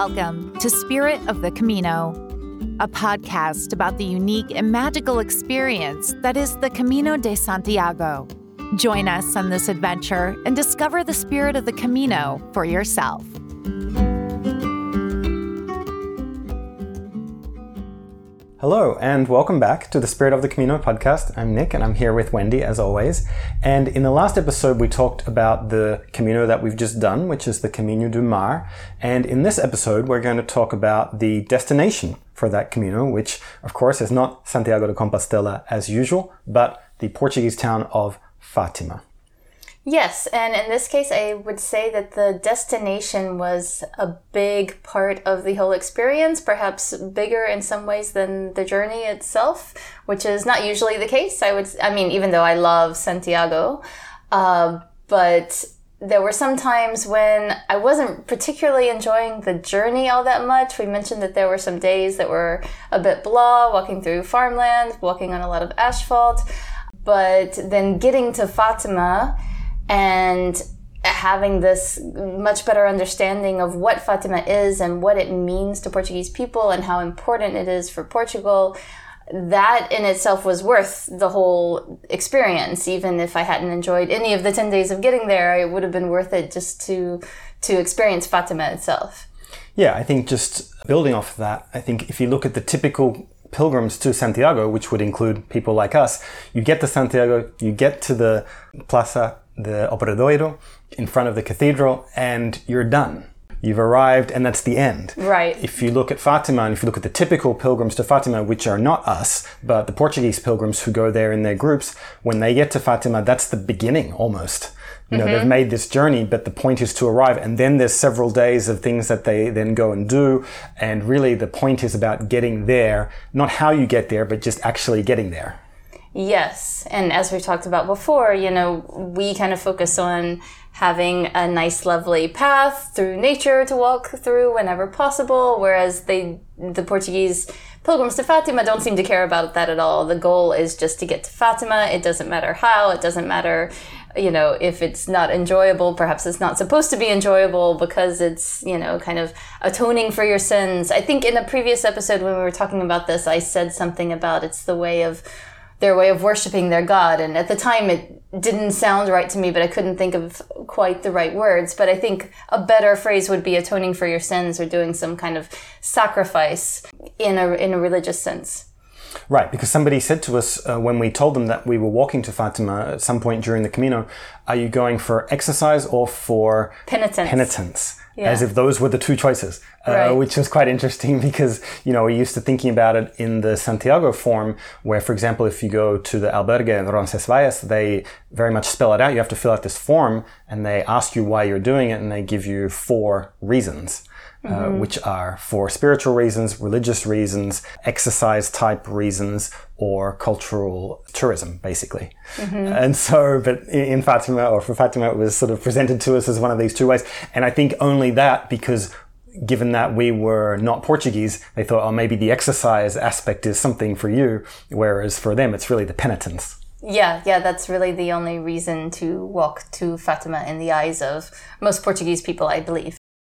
Welcome to Spirit of the Camino, a podcast about the unique and magical experience that is the Camino de Santiago. Join us on this adventure and discover the spirit of the Camino for yourself. Hello, and welcome back to the Spirit of the Camino podcast. I'm Nick, and I'm here with Wendy, as always. And in the last episode, we talked about the Camino that we've just done, which is the Caminho do Mar. And in this episode, we're going to talk about the destination for that Camino, which, of course, is not Santiago de Compostela as usual, but the Portuguese town of Fátima. Yes, and in this case, I would say that the destination was a big part of the whole experience, perhaps bigger in some ways than the journey itself, which is not usually the case. Even though I love Santiago, but there were some times when I wasn't particularly enjoying the journey all that much. We mentioned that there were some days that were a bit blah, walking through farmland, walking on a lot of asphalt, but then getting to Fátima and having this much better understanding of what Fátima is and what it means to Portuguese people and how important it is for Portugal, that in itself was worth the whole experience. Even if I hadn't enjoyed any of the 10 days of getting there, it would have been worth it just to experience Fátima itself. Yeah, I think just building off of that, I think if you look at the typical pilgrims to Santiago, which would include people like us, you get to Santiago, you get to the Plaza the Obradoiro in front of the cathedral, and you're done. You've arrived, and that's the end. Right. If you look at Fátima, and if you look at the typical pilgrims to Fátima, which are not us, but the Portuguese pilgrims who go there in their groups, when they get to Fátima, that's the beginning almost. You know, they've made this journey, but the point is to arrive. And then there's several days of things that they then go and do. And really the point is about getting there, not how you get there, but just actually getting there. Yes. And as we've talked about before, we kind of focus on having a nice, lovely path through nature to walk through whenever possible, whereas the Portuguese pilgrims to Fátima don't seem to care about that at all. The goal is just to get to Fátima. It doesn't matter how. It doesn't matter, if it's not enjoyable. Perhaps it's not supposed to be enjoyable because it's, kind of atoning for your sins. I think in a previous episode when we were talking about this, I said something about it's their way of worshiping their God. And at the time, it didn't sound right to me, but I couldn't think of quite the right words. But I think a better phrase would be atoning for your sins or doing some kind of sacrifice in a religious sense. Right, because somebody said to us when we told them that we were walking to Fátima at some point during the Camino, are you going for exercise or for penitence? Yeah. As if those were the two choices, right. Which was quite interesting because, we're used to thinking about it in the Santiago form where, for example, if you go to the albergue in Roncesvalles, they very much spell it out. You have to fill out this form and they ask you why you're doing it and they give you 4 reasons. Which are for spiritual reasons, religious reasons, exercise type reasons, or cultural tourism, basically. And so, but in Fátima, or for Fátima, it was sort of presented to us as one of these 2 ways. And I think only that because given that we were not Portuguese, they thought, maybe the exercise aspect is something for you, whereas for them, it's really the penitence. Yeah, that's really the only reason to walk to Fátima in the eyes of most Portuguese people, I believe.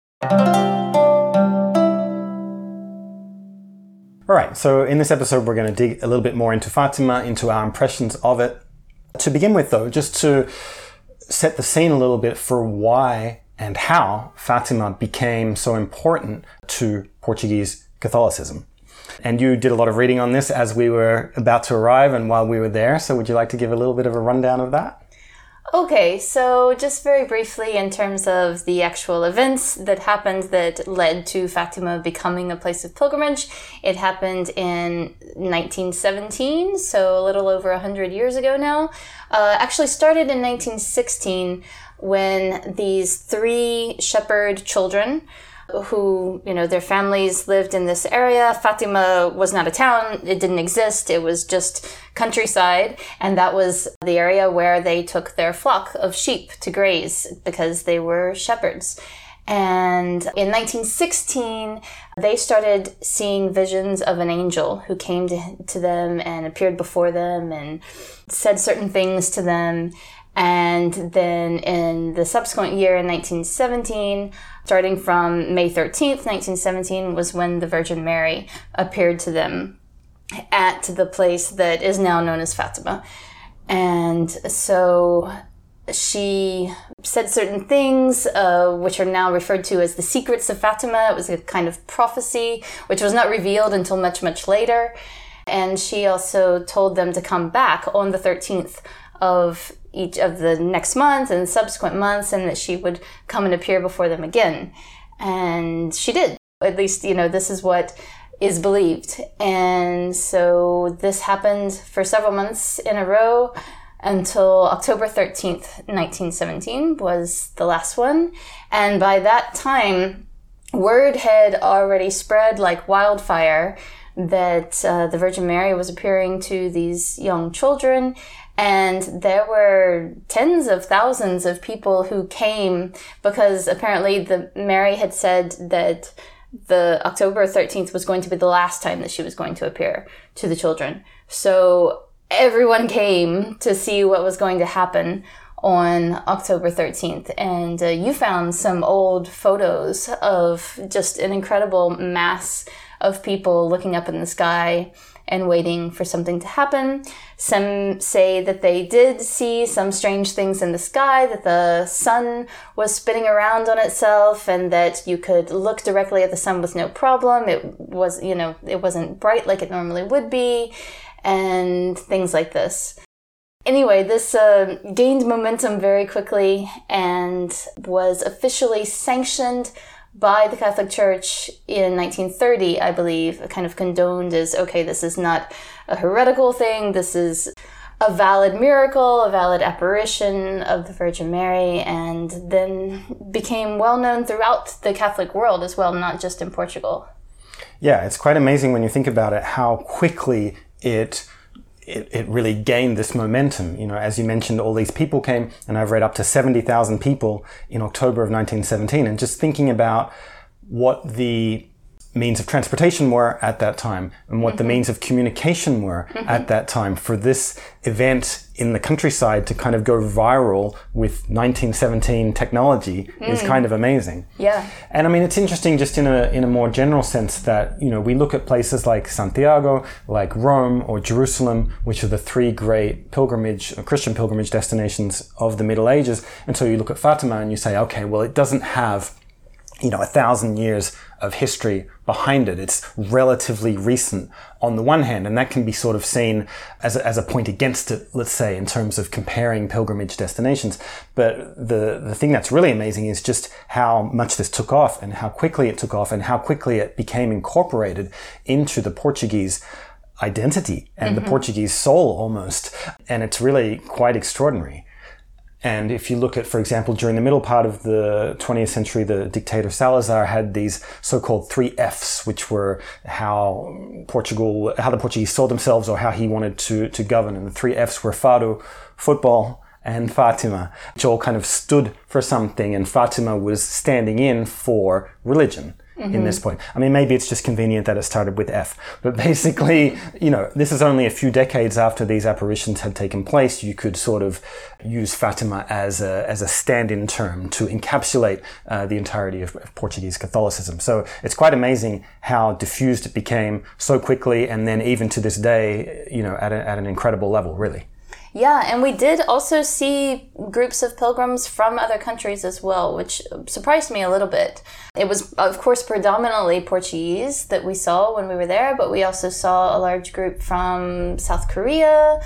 All right, so in this episode, we're going to dig a little bit more into Fátima, into our impressions of it. To begin with, though, just to set the scene a little bit for why and how Fátima became so important to Portuguese Catholicism. And you did a lot of reading on this as we were about to arrive and while we were there, so would you like to give a little bit of a rundown of that? Okay, so just very briefly in terms of the actual events that happened that led to Fátima becoming a place of pilgrimage, it happened in 1917, so a little over 100 years ago now. Actually started in 1916 when these 3 shepherd children who, their families lived in this area. Fátima was not a town. It didn't exist. It was just countryside. And that was the area where they took their flock of sheep to graze because they were shepherds. And in 1916, they started seeing visions of an angel who came to them and appeared before them and said certain things to them. And then in the subsequent year, in 1917, starting from May 13th, 1917, was when the Virgin Mary appeared to them at the place that is now known as Fatima. And so she said certain things, which are now referred to as the secrets of Fatima. It was a kind of prophecy, which was not revealed until much, much later. And she also told them to come back on the 13th of each of the next month and subsequent months, and that she would come and appear before them again. And she did. At least, this is what is believed. And so this happened for several months in a row until October 13th, 1917 was the last one. And by that time, word had already spread like wildfire that the Virgin Mary was appearing to these young children. And there were tens of thousands of people who came because apparently the Mary had said that the October 13th was going to be the last time that she was going to appear to the children. So everyone came to see what was going to happen on October 13th. And you found some old photos of just an incredible mass of people looking up in the sky and waiting for something to happen. Some say that they did see some strange things in the sky, that the sun was spinning around on itself and that you could look directly at the sun with no problem. It was, it wasn't bright like it normally would be, and things like this. Anyway, this gained momentum very quickly and was officially sanctioned by the Catholic Church in 1930, I believe, kind of condoned as, okay, this is not a heretical thing, this is a valid miracle, a valid apparition of the Virgin Mary, and then became well known throughout the Catholic world as well, not just in Portugal. Yeah, it's quite amazing when you think about it, how quickly it really gained this momentum. As you mentioned, all these people came, and I've read up to 70,000 people in October of 1917. And just thinking about what the means of transportation were at that time and what the means of communication were at that time, for this event in the countryside to kind of go viral with 1917 technology is kind of amazing. Yeah. And I mean, it's interesting just in a more general sense that, we look at places like Santiago, like Rome or Jerusalem, which are the three great Christian pilgrimage destinations of the Middle Ages. And so you look at Fatima and you say, okay, well, it doesn't have 1,000 years of history behind it. It's relatively recent on the one hand, and that can be sort of seen as a point against it, let's say, in terms of comparing pilgrimage destinations. But the thing that's really amazing is just how much this took off and how quickly it took off and how quickly it became incorporated into the Portuguese identity and the Portuguese soul almost. And it's really quite extraordinary. And if you look at, for example, during the middle part of the 20th century, the dictator Salazar had these so-called 3 Fs, which were how the Portuguese saw themselves or how he wanted to govern. And the 3 Fs were Fado, football, and Fatima, which all kind of stood for something. And Fatima was standing in for religion. In this point. I mean, maybe it's just convenient that it started with F, but basically, this is only a few decades after these apparitions had taken place. You could sort of use Fatima as a stand-in term to encapsulate the entirety of Portuguese Catholicism. So it's quite amazing how diffused it became so quickly, and then even to this day, at an incredible level, really. Yeah, and we did also see groups of pilgrims from other countries as well, which surprised me a little bit. It was, of course, predominantly Portuguese that we saw when we were there, but we also saw a large group from South Korea.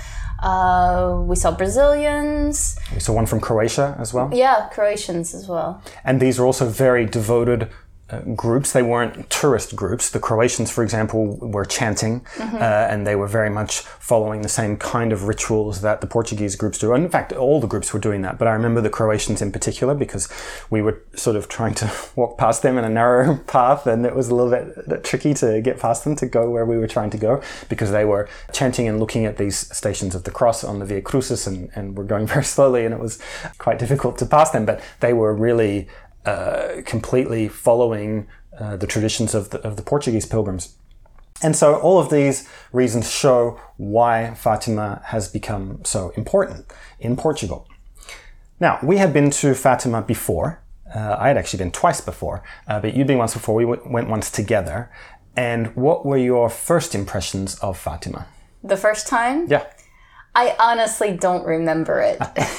We saw Brazilians. We saw one from Croatia as well. Yeah, Croatians as well. And these are also very devoted groups. They weren't tourist groups. The Croatians, for example, were chanting, and they were very much following the same kind of rituals that the Portuguese groups do. And in fact, all the groups were doing that. But I remember the Croatians in particular because we were sort of trying to walk past them in a narrow path, and it was a little bit tricky to get past them to go where we were trying to go because they were chanting and looking at these stations of the cross on the Via Crucis and were going very slowly, and it was quite difficult to pass them. But they were really completely following the traditions of the Portuguese pilgrims. And so all of these reasons show why Fatima has become so important in Portugal. Now, we had been to Fatima before. I had actually been twice before, but you'd been once before. We went once together. And what were your first impressions of Fatima? The first time? Yeah. I honestly don't remember it.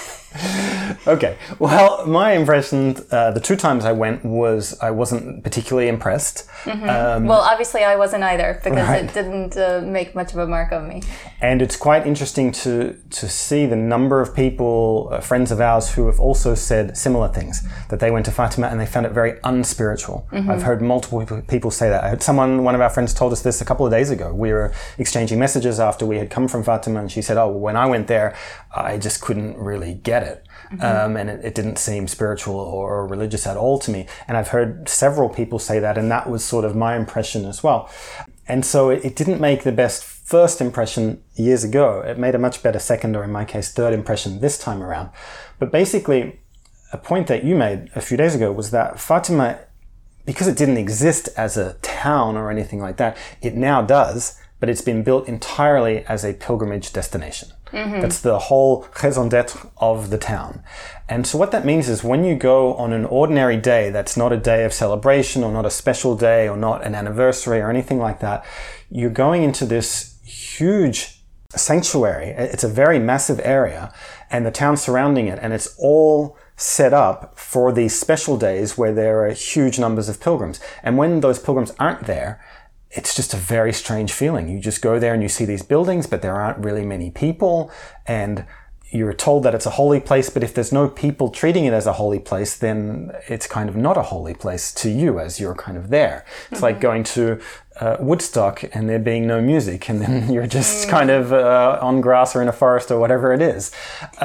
Okay. Well, my impression, the 2 times I went was I wasn't particularly impressed. Mm-hmm. Well, obviously I wasn't either because it didn't make much of a mark on me. And it's quite interesting to see the number of people, friends of ours, who have also said similar things, that they went to Fatima and they found it very unspiritual. Mm-hmm. I've heard multiple people say that. I had one of our friends told us this a couple of days ago. We were exchanging messages after we had come from Fatima, and she said, oh, well, when I went there, I just couldn't really get it. Mm-hmm. And it didn't seem spiritual or religious at all to me. And I've heard several people say that, and that was sort of my impression as well. And so it didn't make the best first impression years ago. It made a much better second, or in my case, third impression this time around. But basically, a point that you made a few days ago was that Fatima, because it didn't exist as a town or anything like that, it now does, but it's been built entirely as a pilgrimage destination. Mm-hmm. That's the whole raison d'être of the town. And so what that means is when you go on an ordinary day that's not a day of celebration or not a special day or not an anniversary or anything like that, you're going into this huge sanctuary. It's a very massive area, and the town surrounding it, and it's all set up for these special days where there are huge numbers of pilgrims. And when those pilgrims aren't there, it's just a very strange feeling. You just go there and you see these buildings, but there aren't really many people, and you're told that it's a holy place, but if there's no people treating it as a holy place, then it's kind of not a holy place to you as you're kind of there. It's like going to Woodstock and there being no music, and then you're just kind of on grass or in a forest or whatever it is.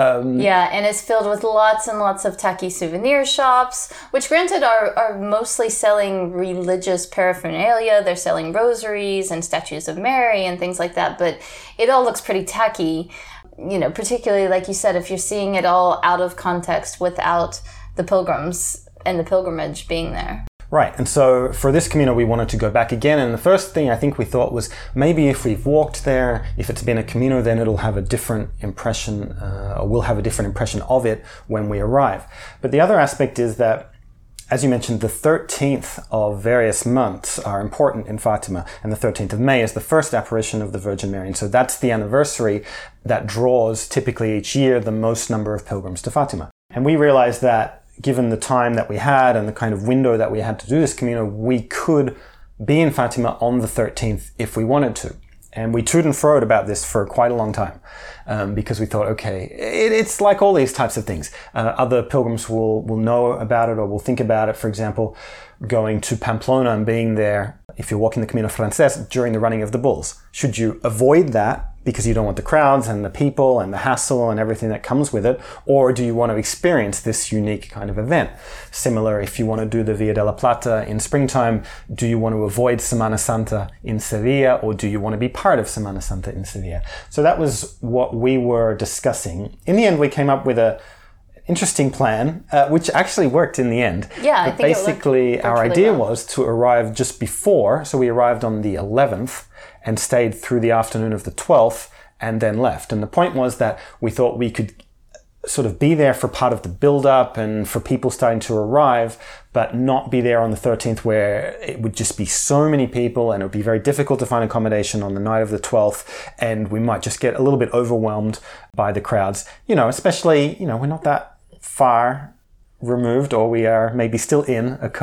Yeah, and it's filled with lots and lots of tacky souvenir shops, which granted are mostly selling religious paraphernalia. They're selling rosaries and statues of Mary and things like that, but it all looks pretty tacky. You know, particularly like you said, if you're seeing it all out of context without the pilgrims and the pilgrimage being there. Right, and so for this Camino we wanted to go back again, and the first thing I think we thought was maybe if we've walked there, if it's been a Camino, then it'll have a different impression, or we'll have a different impression of it when we arrive. But the other aspect is that, as you mentioned, the 13th of various months are important in Fatima, and the 13th of May is the first apparition of the Virgin Mary. And so that's the anniversary that draws typically each year the most number of pilgrims to Fatima. And we realized that given the time that we had and the kind of window that we had to do this Camino, we could be in Fatima on the 13th if we wanted to. And we toed and froed about this for quite a long time, because we thought, okay, it's like all these types of things. Other pilgrims will know about it or will think about it. For example, going to Pamplona and being there, if you're walking the Camino Frances during the running of the bulls. Should you avoid that because you don't want the crowds and the people and the hassle and everything that comes with it? Or do you want to experience this unique kind of event? Similar, if you want to do the Via della Plata in springtime, do you want to avoid Semana Santa in Sevilla, or do you want to be part of Semana Santa in Sevilla? So that was what we were discussing. In the end, we came up with an interesting plan, which actually worked in the end. Yeah, but I think basically our idea was to arrive just before, so we arrived on the 11th and stayed through the afternoon of the 12th and then left. And the point was that we thought we could sort of be there for part of the build-up and for people starting to arrive, but not be there on the 13th where it would just be so many people and it would be very difficult to find accommodation on the night of the 12th, and we might just get a little bit overwhelmed by the crowds. You know, especially, we're not that far removed, or we are maybe still in a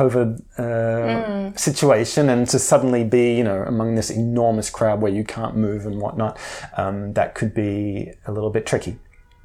COVID situation, and to suddenly be, among this enormous crowd where you can't move and whatnot, that could be a little bit tricky.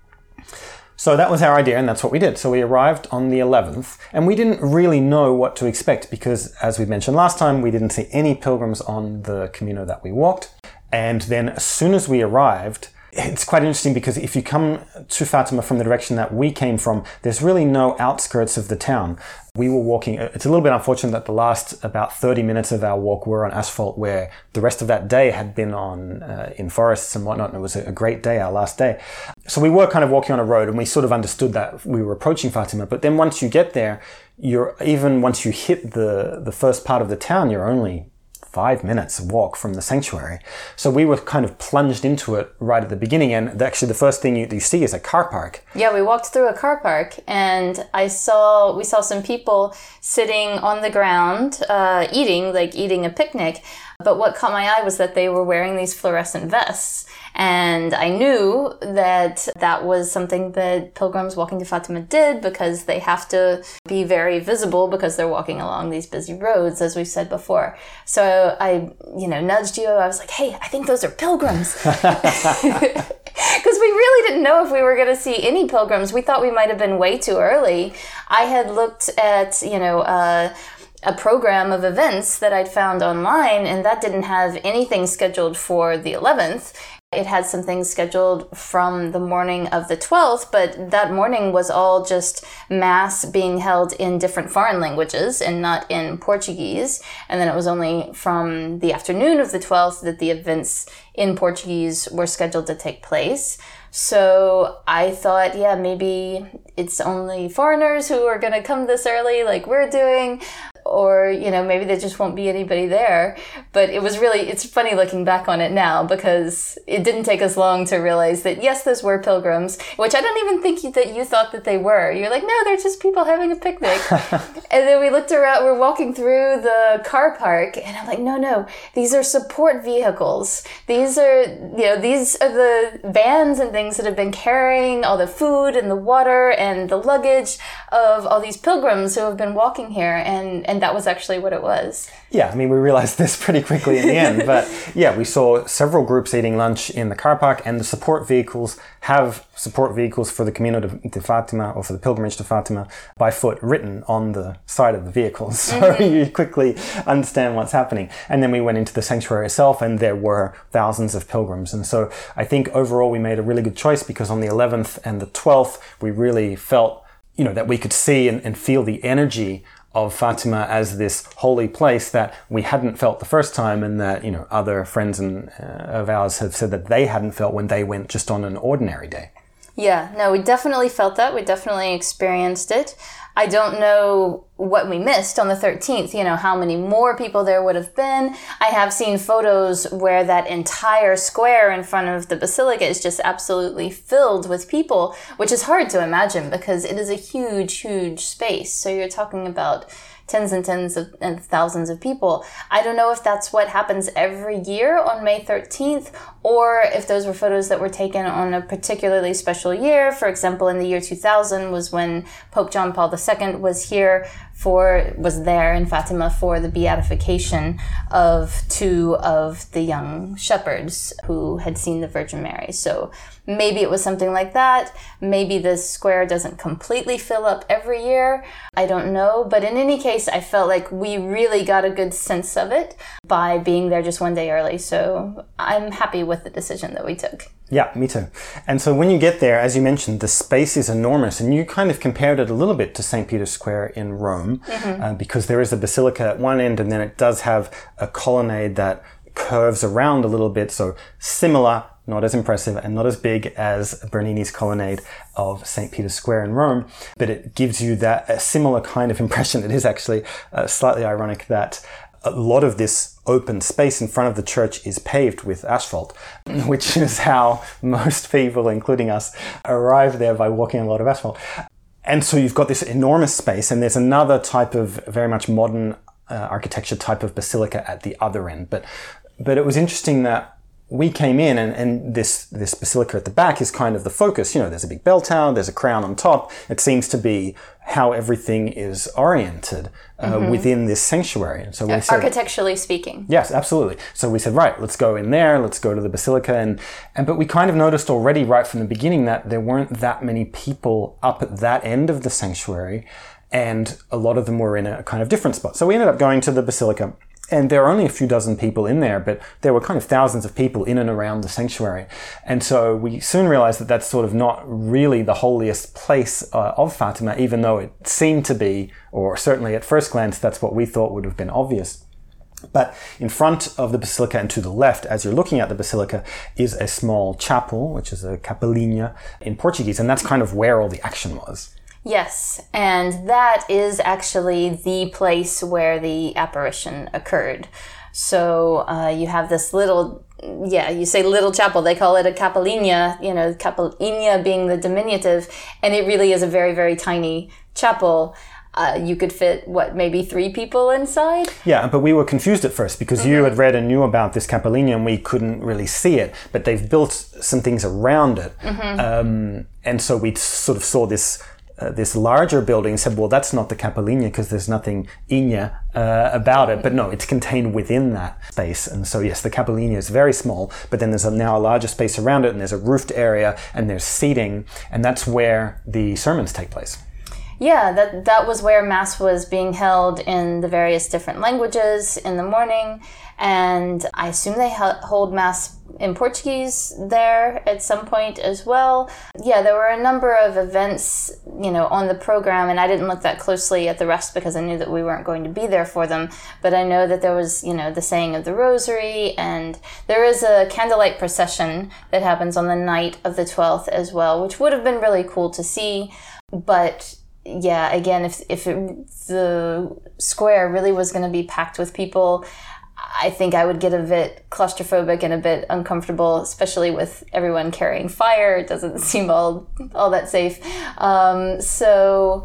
So that was our idea, and that's what we did. So we arrived on the 11th, and we didn't really know what to expect because, as we mentioned last time, we didn't see any pilgrims on the Camino that we walked. And then as soon as we arrived, it's quite interesting because if you come to Fatima from the direction that we came from, there's really no outskirts of the town. We were walking, it's a little bit unfortunate that the last about 30 minutes of our walk were on asphalt, where the rest of that day had been in forests and whatnot, and it was a great day, our last day. So we were kind of walking on a road, and we sort of understood that we were approaching Fatima. But then once you get there, even once you hit the first part of the town, you're only 5 minutes walk from the sanctuary. So we were kind of plunged into it right at the beginning. And actually the first thing you see is a car park. Yeah, we walked through a car park and we saw some people sitting on the ground, eating a picnic. But what caught my eye was that they were wearing these fluorescent vests. And I knew that that was something that pilgrims walking to Fatima did, because they have to be very visible because they're walking along these busy roads, as we've said before. So I, nudged you. I was like, hey, I think those are pilgrims. Because we really didn't know if we were going to see any pilgrims. We thought we might have been way too early. I had looked at, a program of events that I'd found online, and that didn't have anything scheduled for the 11th. It had some things scheduled from the morning of the 12th, but that morning was all just mass being held in different foreign languages and not in Portuguese. And then it was only from the afternoon of the 12th that the events in Portuguese were scheduled to take place. So I thought, yeah, maybe it's only foreigners who are going to come this early like we're doing, or, maybe there just won't be anybody there. But it's funny looking back on it now, because it didn't take us long to realize that, yes, those were pilgrims, which I don't even think that you thought that they were. You're like, no, they're just people having a picnic. And then we looked around, we're walking through the car park, and I'm like, no, these are support vehicles. These are the vans and things that have been carrying all the food and the water and the luggage of all these pilgrims who have been walking here. And that was actually what it was. Yeah, we realized this pretty quickly in the end. But yeah, we saw several groups eating lunch in the car park, and the support vehicles have support vehicles for the Camino de Fatima, or for the pilgrimage to Fatima, by foot, written on the side of the vehicles. So you quickly understand what's happening. And then we went into the sanctuary itself, and there were thousands of pilgrims. And so I think overall we made a really good choice, because on the 11th and the 12th, we really felt, that we could see and feel the energy of Fatima as this holy place that we hadn't felt the first time, and that, other friends of ours have said that they hadn't felt when they went just on an ordinary day. Yeah, no, we definitely felt that. We definitely experienced it. I don't know what we missed on the 13th, how many more people there would have been. I have seen photos where that entire square in front of the basilica is just absolutely filled with people, which is hard to imagine because it is a huge, huge space. So you're talking about tens and tens of and thousands of people. I don't know if that's what happens every year on May 13th, or if those were photos that were taken on a particularly special year. For example, in the year 2000 was when Pope John Paul II was there in Fatima for the beatification of two of the young shepherds who had seen the Virgin Mary. So maybe it was something like that. Maybe the square doesn't completely fill up every year. I don't know. But in any case, I felt like we really got a good sense of it by being there just one day early. So I'm happy with the decision that we took. Yeah, me too. And so when you get there, as you mentioned, the space is enormous, and you kind of compared it a little bit to St. Peter's Square in Rome, because there is a basilica at one end, and then it does have a colonnade that curves around a little bit, so similar, not as impressive and not as big as Bernini's colonnade of St. Peter's Square in Rome, but it gives you that a similar kind of impression. It is actually slightly ironic that a lot of this open space in front of the church is paved with asphalt, which is how most people, including us, arrive there by walking on a lot of asphalt. And so you've got this enormous space, and there's another type of very much modern architecture type of basilica at the other end. But it was interesting that we came in, and this basilica at the back is kind of the focus. There's a big bell tower, there's a crown on top. It seems to be how everything is oriented within this sanctuary. And so we said, architecturally speaking. Yes, absolutely. So we said, right, let's go in there, let's go to the basilica. But we kind of noticed already right from the beginning that there weren't that many people up at that end of the sanctuary, and a lot of them were in a kind of different spot. So we ended up going to the basilica. And there are only a few dozen people in there, but there were kind of thousands of people in and around the sanctuary. And so we soon realized that that's sort of not really the holiest place of Fatima, even though it seemed to be, or certainly at first glance, that's what we thought would have been obvious. But in front of the basilica and to the left, as you're looking at the basilica, is a small chapel, which is a capelinha in Portuguese. And that's kind of where all the action was. Yes, and that is actually the place where the apparition occurred. So you have this little, you say little chapel. They call it a capellinha, capellinha being the diminutive. And it really is a very, very tiny chapel. You could fit, maybe 3 people inside? Yeah, but we were confused at first because you had read and knew about this capellinha and we couldn't really see it. But they've built some things around it. And so we sort of saw this larger building and said, well, that's not the capellinha because there's nothing inha about it. But no, it's contained within that space. And so, yes, the capellinha is very small, but then there's now a larger space around it and there's a roofed area and there's seating. And that's where the sermons take place. Yeah, that was where Mass was being held in the various different languages in the morning. And I assume they hold Mass in Portuguese there at some point as well. Yeah, there were a number of events, on the program, and I didn't look that closely at the rest because I knew that we weren't going to be there for them. But I know that there was, the saying of the Rosary, and there is a candlelight procession that happens on the night of the 12th as well, which would have been really cool to see. But yeah, again, if the square really was going to be packed with people, I think I would get a bit claustrophobic and a bit uncomfortable, especially with everyone carrying fire. It doesn't seem all that safe. So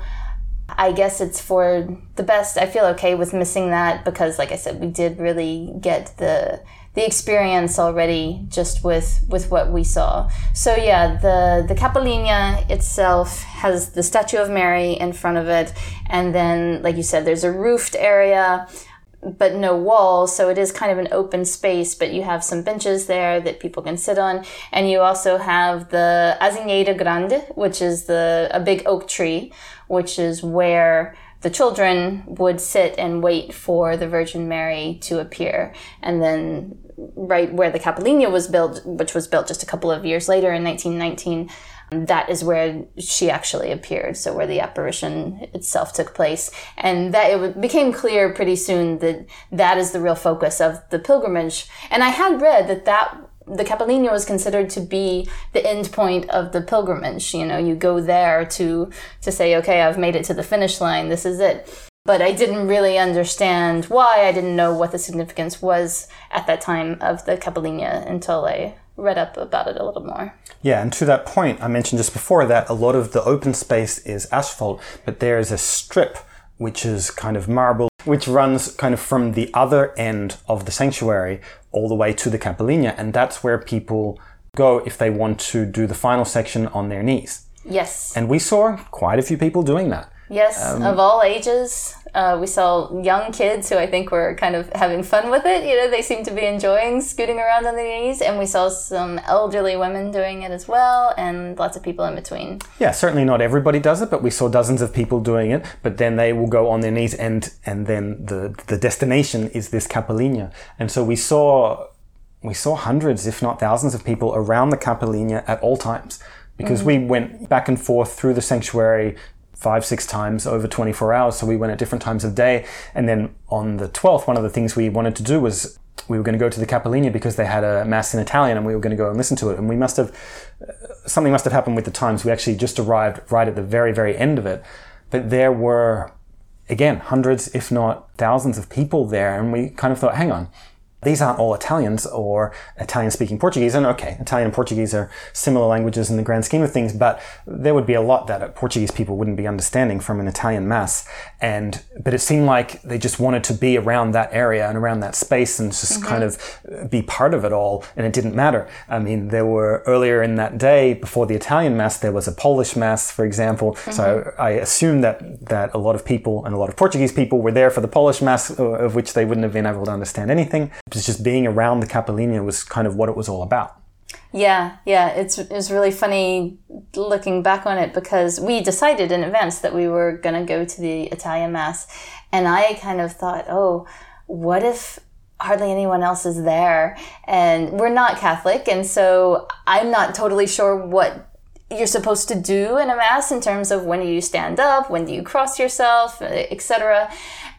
I guess it's for the best. I feel okay with missing that because, like I said, we did really get the experience already just with what we saw. So yeah, the capellinha itself has the statue of Mary in front of it. And then, like you said, there's a roofed area, but no walls. So it is kind of an open space, but you have some benches there that people can sit on. And you also have the Azinheira Grande, which is a big oak tree, which is where the children would sit and wait for the Virgin Mary to appear. And then right where the capellinha was built, which was built just a couple of years later in 1919, that is where she actually appeared, so where the apparition itself took place. And that it became clear pretty soon that is the real focus of the pilgrimage. And I had read that the capellinha was considered to be the end point of the pilgrimage. You go there to say, okay, I've made it to the finish line, this is it. But I didn't really understand why. I didn't know what the significance was at that time of the capellinha until I read up about it a little more. Yeah, and to that point, I mentioned just before that a lot of the open space is asphalt, but there is a strip which is kind of marble, which runs kind of from the other end of the sanctuary all the way to the capellinha, and that's where people go if they want to do the final section on their knees. Yes. And we saw quite a few people doing that. Yes, of all ages. We saw young kids who I think were kind of having fun with it. They seem to be enjoying scooting around on their knees. And we saw some elderly women doing it as well, and lots of people in between. Yeah, certainly not everybody does it, but we saw dozens of people doing it. But then they will go on their knees, and then the destination is this capellinha. And so we saw hundreds, if not thousands, of people around the capellinha at all times. Because we went back and forth through the sanctuary 5-6 times over 24 hours. So we went at different times of day. And then on the 12th, one of the things we wanted to do was we were going to go to the capellinha because they had a mass in Italian and we were going to go and listen to it. And something must have happened with the times. We actually just arrived right at the very, very end of it. But there were, again, hundreds, if not thousands of people there. And we kind of thought, hang on, these aren't all Italians or Italian-speaking Portuguese. And okay, Italian and Portuguese are similar languages in the grand scheme of things, but there would be a lot that Portuguese people wouldn't be understanding from an Italian mass. But it seemed like they just wanted to be around that area and around that space and just kind of be part of it all. And it didn't matter. I mean, there were earlier in that day, before the Italian mass, there was a Polish mass, for example. So I assume that a lot of people and a lot of Portuguese people were there for the Polish mass, of which they wouldn't have been able to understand anything. It's just being around the capellinha was kind of what it was all about. Yeah, it's really funny looking back on it because we decided in advance that we were going to go to the Italian Mass, and I kind of thought, oh, what if hardly anyone else is there? And we're not Catholic, and so I'm not totally sure what you're supposed to do in a Mass in terms of when do you stand up, when do you cross yourself, etc.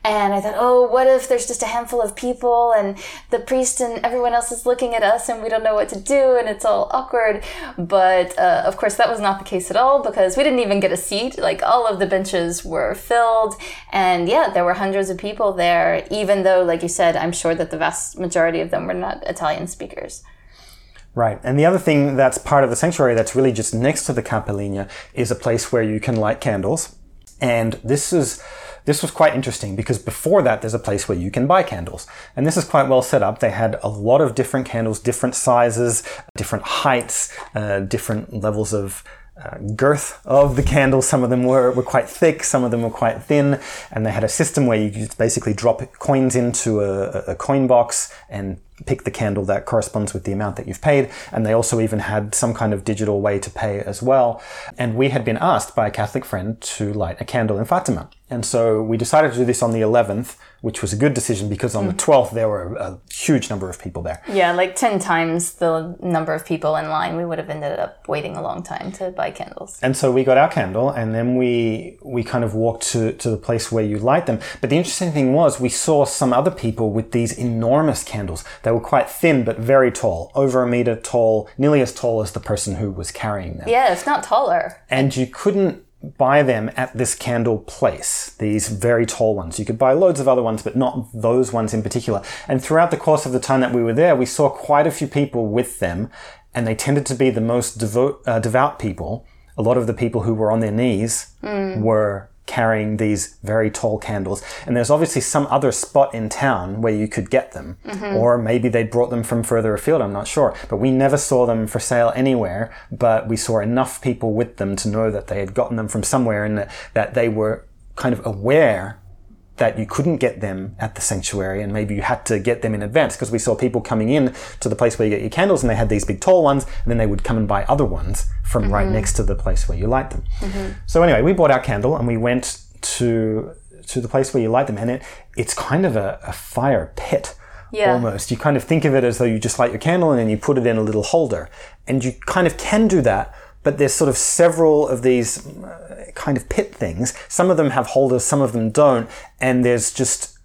And I thought, oh, what if there's just a handful of people and the priest and everyone else is looking at us and we don't know what to do and it's all awkward. But of course, that was not the case at all because we didn't even get a seat. Like all of the benches were filled. And yeah, there were hundreds of people there, even though, like you said, I'm sure that the vast majority of them were not Italian speakers. Right. And the other thing that's part of the sanctuary that's really just next to the Cappellina is a place where you can light candles. And this was quite interesting because before that, there's a place where you can buy candles. And this is quite well set up. They had a lot of different candles, different sizes, different heights, different levels of girth of the candles. Some of them were quite thick, some of them were quite thin, and they had a system where you could basically drop coins into a coin box and pick the candle that corresponds with the amount that you've paid. And they also even had some kind of digital way to pay as well. And we had been asked by a Catholic friend to light a candle in Fatima. And so we decided to do this on the 11th, which was a good decision because on the 12th there were a huge number of people there. Yeah, like 10 times the number of people in line. We would have ended up waiting a long time to buy candles. And so we got our candle and then we kind of walked to the place where you light them. But the interesting thing was we saw some other people with these enormous candles. They were quite thin but very tall, over a meter tall, nearly as tall as the person who was carrying them. Yeah, if not taller. And you couldn't buy them at this candle place, these very tall ones. You could buy loads of other ones, but not those ones in particular. And throughout the course of the time that we were there, we saw quite a few people with them, and they tended to be the most devout people. A lot of the people who were on their knees were carrying these very tall candles. And there's obviously some other spot in town where you could get them. Or maybe they brought them from further afield, I'm not sure. But we never saw them for sale anywhere, but we saw enough people with them to know that they had gotten them from somewhere and that they were kind of aware that you couldn't get them at the sanctuary and maybe you had to get them in advance, because we saw people coming in to the place where you get your candles and they had these big tall ones and then they would come and buy other ones from right next to the place where you light them. So anyway, we bought our candle and we went to the place where you light them, and it's kind of a fire pit. Almost. You kind of think of it as though you just light your candle and then you put it in a little holder, and you kind of can do that. But there's sort of several of these kind of pit things. Some of them have holders, some of them don't. And there's just,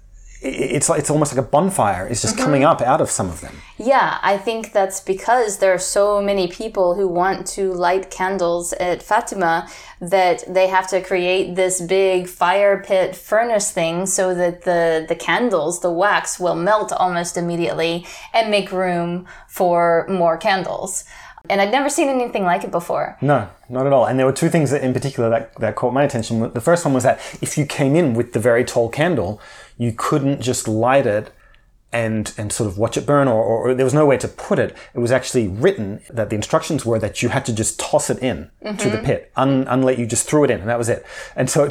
it's almost like a bonfire is just coming up out of some of them. Yeah, I think that's because there are so many people who want to light candles at Fatima that they have to create this big fire pit furnace thing so that the candles, the wax, will melt almost immediately and make room for more candles. And I'd never seen anything like it before. No, not at all. And there were two things that in particular that caught my attention. The first one was that if you came in with the very tall candle, you couldn't just light it and sort of watch it burn, or there was no way to put it. It was actually written that the instructions were that you had to just toss it in to the pit, unless you just threw it in, and that was it. And so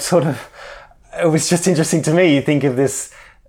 it was just interesting to me. You think of this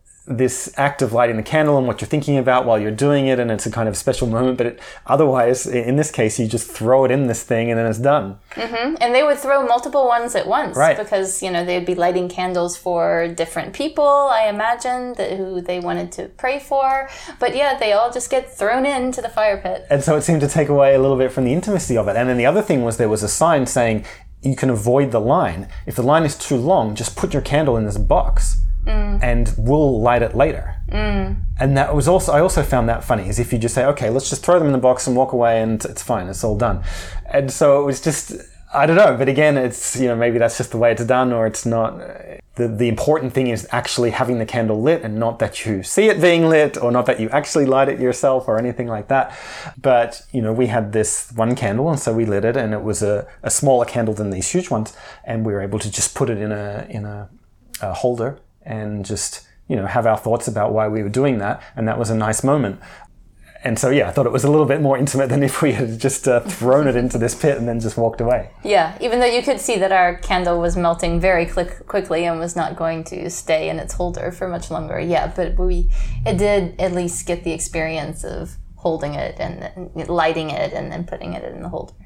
act of lighting the candle and what you're thinking about while you're doing it, and it's a kind of special moment, but otherwise, in this case, you just throw it in this thing and then it's done. And they would throw multiple ones at once, right? Because, they'd be lighting candles for different people, I imagine, who they wanted to pray for. But yeah, they all just get thrown into the fire pit. And so it seemed to take away a little bit from the intimacy of it. And then the other thing was there was a sign saying you can avoid the line. If the line is too long, just put your candle in this box. And we'll light it later. And that was I also found that funny, is if you just say, okay, let's just throw them in the box and walk away and it's fine, it's all done. And so it was just, I don't know, but again, it's, maybe that's just the way it's done, or it's not. The important thing is actually having the candle lit, and not that you see it being lit, or not that you actually light it yourself or anything like that. But, we had this one candle, and so we lit it, and it was a smaller candle than these huge ones, and we were able to just put it in a holder and just, have our thoughts about why we were doing that. And that was a nice moment. And so, I thought it was a little bit more intimate than if we had just thrown it into this pit and then just walked away. Yeah, even though you could see that our candle was melting very quickly and was not going to stay in its holder for much longer. Yeah, but it did at least get the experience of holding it and lighting it and then putting it in the holder.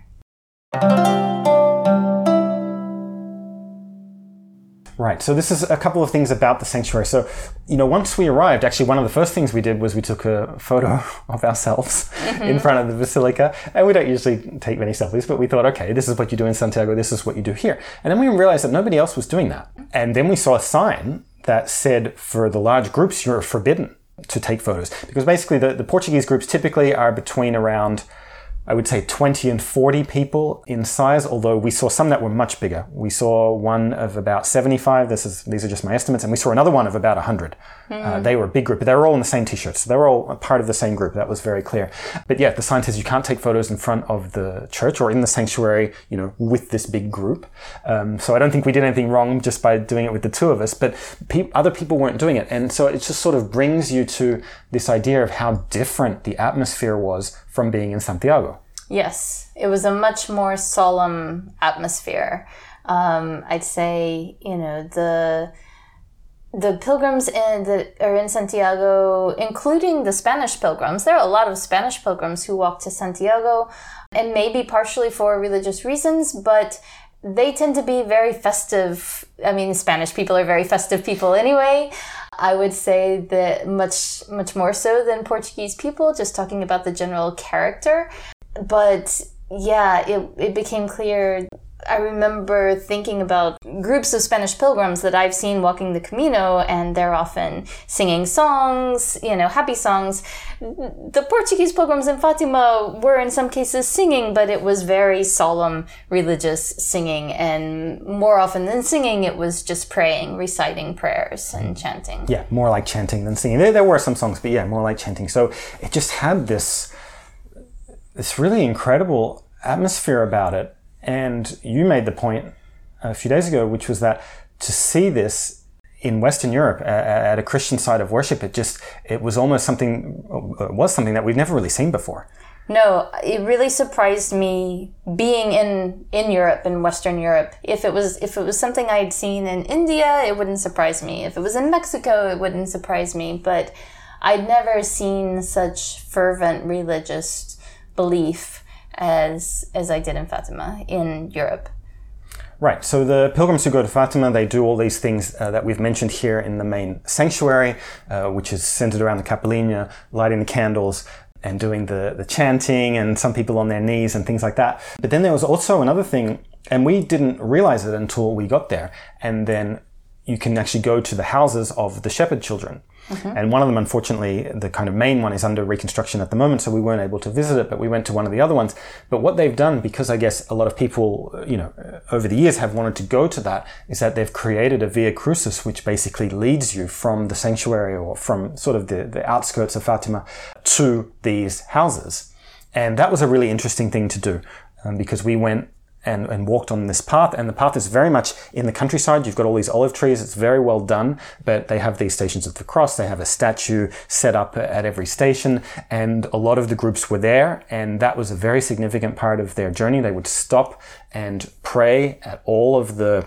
Right, so this is a couple of things about the sanctuary. So, once we arrived, actually one of the first things we did was we took a photo of ourselves in front of the basilica. And we don't usually take many selfies, but we thought, okay, this is what you do in Santiago, this is what you do here. And then we realized that nobody else was doing that. And then we saw a sign that said for the large groups, you're forbidden to take photos. Because basically the Portuguese groups typically are between around, I would say 20 and 40 people in size, although we saw some that were much bigger. We saw one of about 75, these are just my estimates, and we saw another one of about 100. They were a big group, but they were all in the same t-shirts. So they were all a part of the same group, that was very clear. But yeah, the sign says you can't take photos in front of the church or in the sanctuary, with this big group. So I don't think we did anything wrong just by doing it with the two of us, but other people weren't doing it. And so it just sort of brings you to this idea of how different the atmosphere was from being in Santiago. Yes, it was a much more solemn atmosphere. I'd say, the pilgrims that are in Santiago, including the Spanish pilgrims, there are a lot of Spanish pilgrims who walk to Santiago, and maybe partially for religious reasons, but they tend to be very festive. I mean, Spanish people are very festive people anyway. I would say that much more so than Portuguese people, just talking about the general character. But yeah, it became clear. I remember thinking about groups of Spanish pilgrims that I've seen walking the Camino, and they're often singing songs, happy songs. The Portuguese pilgrims in Fatima were in some cases singing, but it was very solemn religious singing, and more often than singing, it was just praying, reciting prayers and chanting. Yeah, more like chanting than singing. There were some songs, but yeah, more like chanting. So it just had this really incredible atmosphere about it. And you made the point a few days ago, which was that to see this in Western Europe at a Christian site of worship, it was something that we've never really seen before. No, it really surprised me being in Europe, in Western Europe. If it was something I'd seen in India, it wouldn't surprise me. If it was in Mexico, it wouldn't surprise me. But I'd never seen such fervent religious belief as I did in Fatima in Europe. Right, so the pilgrims who go to Fatima, they do all these things that we've mentioned here in the main sanctuary, which is centered around the Capeliña, lighting the candles and doing the chanting, and some people on their knees and things like that. But then there was also another thing, and we didn't realize it until we got there, and then you can actually go to the houses of the shepherd children. Mm-hmm. And one of them, unfortunately, the kind of main one is under reconstruction at the moment, so we weren't able to visit it, but we went to one of the other ones. But what they've done, because I guess a lot of people, over the years have wanted to go to that, is that they've created a Via Crucis, which basically leads you from the sanctuary or from sort of the outskirts of Fatima to these houses. And that was a really interesting thing to do, because we went and walked on this path, and the path is very much in the countryside. You've got all these olive trees. It's very well done, but they have these stations of the cross. They have a statue set up at every station, and a lot of the groups were there, and that was a very significant part of their journey. They would stop and pray at all of the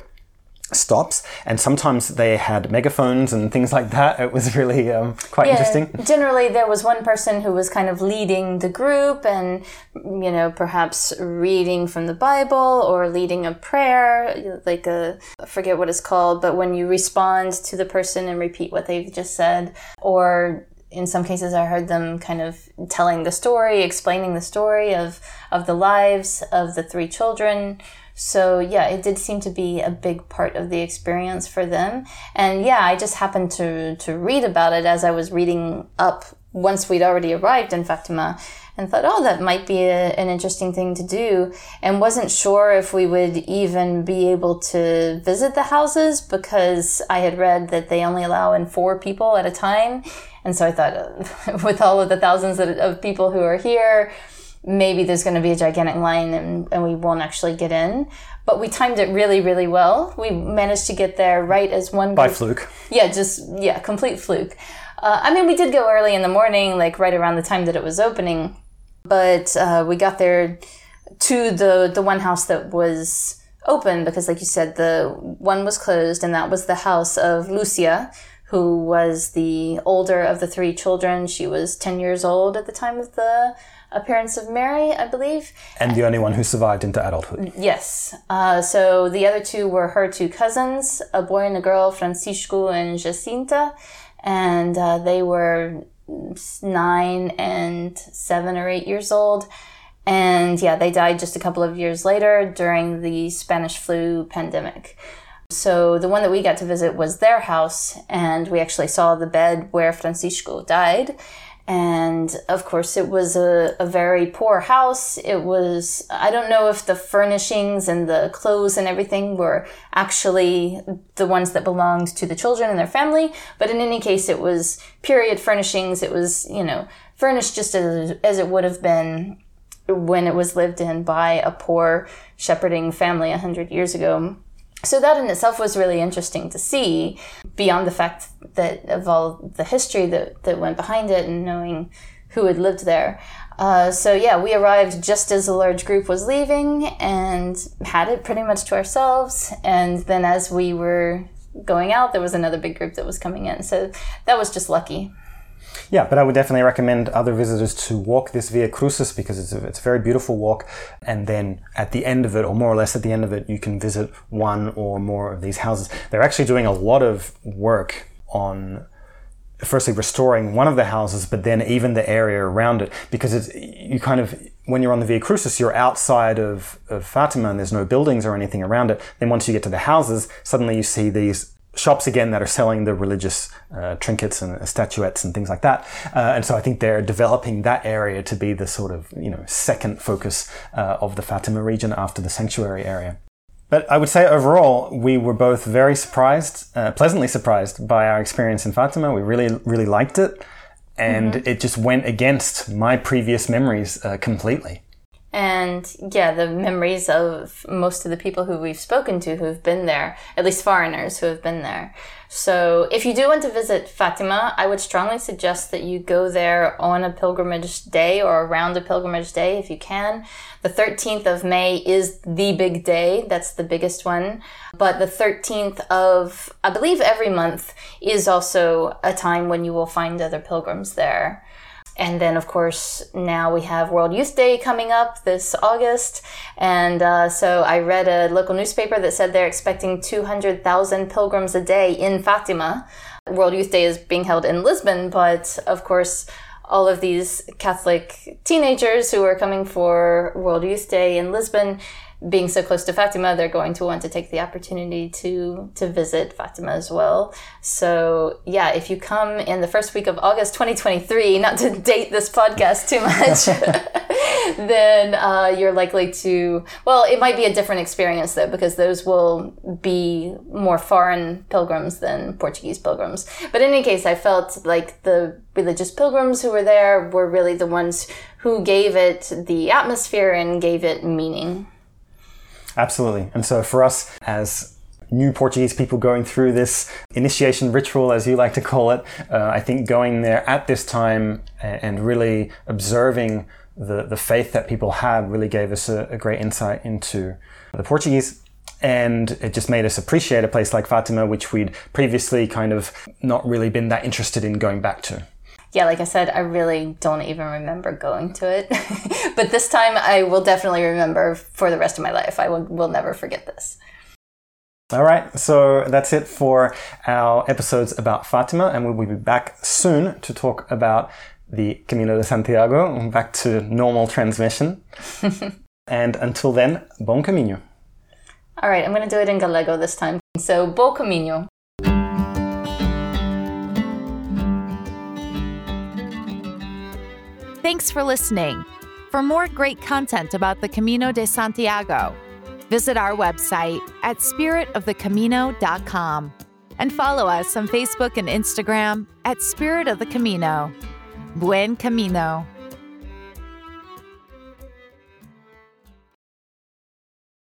stops, and sometimes they had megaphones and things like that. It was really quite interesting. Generally, there was one person who was kind of leading the group and, perhaps reading from the Bible or leading a prayer, like I forget what it's called, but when you respond to the person and repeat what they've just said, or in some cases I heard them kind of telling the story, explaining the story of the lives of the three children. So yeah, it did seem to be a big part of the experience for them. And yeah, I just happened to read about it as I was reading up once we'd already arrived in Fatima, and thought, oh, that might be an interesting thing to do, and wasn't sure if we would even be able to visit the houses, because I had read that they only allow in 4 people at a time. And so I thought, with all of the thousands of people who are here, maybe there's going to be a gigantic line and we won't actually get in. But we timed it really, really well. We managed to get there right as one group. By fluke. Yeah, complete fluke. We did go early in the morning, like right around the time that it was opening. But we got there to the one house that was open, because like you said, the one was closed, and that was the house of Lucia, who was the older of the 3 children. She was 10 years old at the time of the appearance of Mary, I believe. And the only one who survived into adulthood. Yes. So the other 2 were her 2 cousins, a boy and a girl, Francisco and Jacinta. And they were 9 and 7 or 8 years old. And yeah, they died just a couple of years later during the Spanish flu pandemic. So the one that we got to visit was their house, and we actually saw the bed where Francisco died. And of course, it was a very poor house. It was, I don't know if the furnishings and the clothes and everything were actually the ones that belonged to the children and their family. But in any case, it was period furnishings. It was, furnished just as it would have been when it was lived in by a poor shepherding family 100 years ago. So that in itself was really interesting to see, beyond the fact that of all the history that went behind it and knowing who had lived there. We arrived just as a large group was leaving and had it pretty much to ourselves. And then as we were going out, there was another big group that was coming in. So that was just lucky. Yeah, but I would definitely recommend other visitors to walk this Via Crucis because it's a very beautiful walk. And then at the end of it, or more or less at the end of it, you can visit one or more of these houses. They're actually doing a lot of work on firstly restoring one of the houses, but then even the area around it, because when you're on the Via Crucis, you're outside of Fatima and there's no buildings or anything around it. Then once you get to the houses, suddenly you see these shops again that are selling the religious trinkets and statuettes and things like that. And so I think they're developing that area to be the sort of, second focus of the Fatima region after the sanctuary area. But I would say overall, we were both very surprised, pleasantly surprised by our experience in Fatima. We really, really liked it. And it just went against my previous memories completely. And the memories of most of the people who we've spoken to who've been there, at least foreigners who have been there. So if you do want to visit Fatima, I would strongly suggest that you go there on a pilgrimage day or around a pilgrimage day if you can. The 13th of May is the big day. That's the biggest one. But the 13th of, I believe, every month is also a time when you will find other pilgrims there. And then, of course, now we have World Youth Day coming up this August. And so I read a local newspaper that said they're expecting 200,000 pilgrims a day in Fatima. World Youth Day is being held in Lisbon, but of course, all of these Catholic teenagers who are coming for World Youth Day in Lisbon, being so close to Fatima, they're going to want to take the opportunity to visit Fatima as well. So if you come in the first week of August 2023, not to date this podcast too much, then you're likely to, it might be a different experience though, because those will be more foreign pilgrims than Portuguese pilgrims. But in any case, I felt like the religious pilgrims who were there were really the ones who gave it the atmosphere and gave it meaning. Absolutely. And so for us as new Portuguese people going through this initiation ritual, as you like to call it, I think going there at this time and really observing the faith that people have really gave us a great insight into the Portuguese. And it just made us appreciate a place like Fatima, which we'd previously kind of not really been that interested in going back to. Yeah, like I said, I really don't even remember going to it. But this time I will definitely remember for the rest of my life. I will never forget this. All right, so that's it for our episodes about Fatima, and we'll be back soon to talk about the Camino de Santiago, back to normal transmission. And until then, bon camino. All right, I'm going to do it in Gallego this time. So, bon camino. Thanks for listening. For more great content about the Camino de Santiago, visit our website at spiritofthecamino.com and follow us on Facebook and Instagram at Spirit of the Camino. Buen Camino.